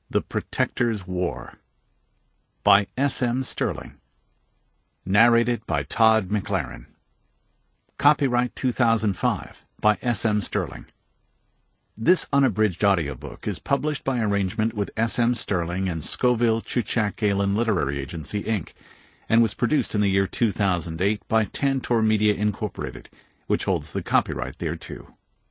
The Protector's War by S.M. Stirling. Narrated by Todd McLaren. Copyright 2005 by S.M. Stirling. This unabridged audiobook is published by arrangement with S.M. Stirling and Scoville Chuchak Galen Literary Agency, Inc., and was produced in the year 2008 by Tantor Media Incorporated, which holds the copyright thereto.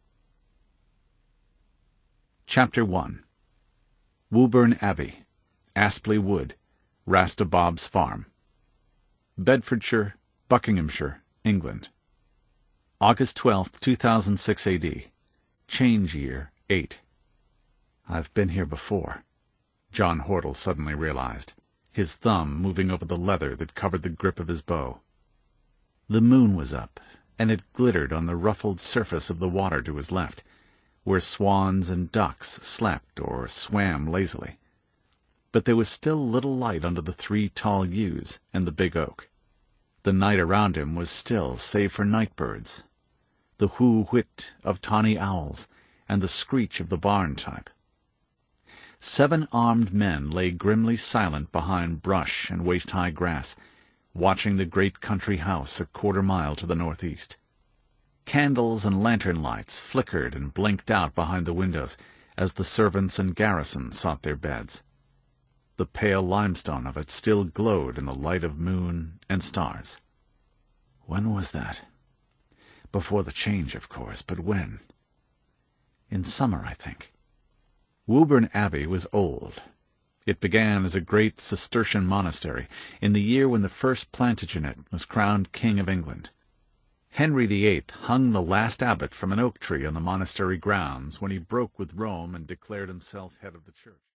Chapter 1. Woburn Abbey, Aspley Wood, Rastabob's Farm, Bedfordshire, Buckinghamshire, England. August 12, 2006 A.D. Change Year 8. "I've been here before," John Hortle suddenly realized, his thumb moving over the leather that covered the grip of his bow. The moon was up, and it glittered on the ruffled surface of the water to his left, where swans and ducks slept or swam lazily. But there was still little light under the 3 tall yews and the big oak. The night around him was still save for night birds, the whoo-whit of tawny owls, and the screech of the barn type. 7 armed men lay grimly silent behind brush and waist-high grass, watching the great country house a quarter-mile to the northeast. Candles and lantern lights flickered and blinked out behind the windows as the servants and garrison sought their beds. The pale limestone of it still glowed in the light of moon and stars. When was that? Before the change, of course, but when? In summer, I think. Woburn Abbey was old. It began as a great Cistercian monastery in the year when the first Plantagenet was crowned King of England. Henry VIII hung the last abbot from an oak tree on the monastery grounds when he broke with Rome and declared himself head of the church.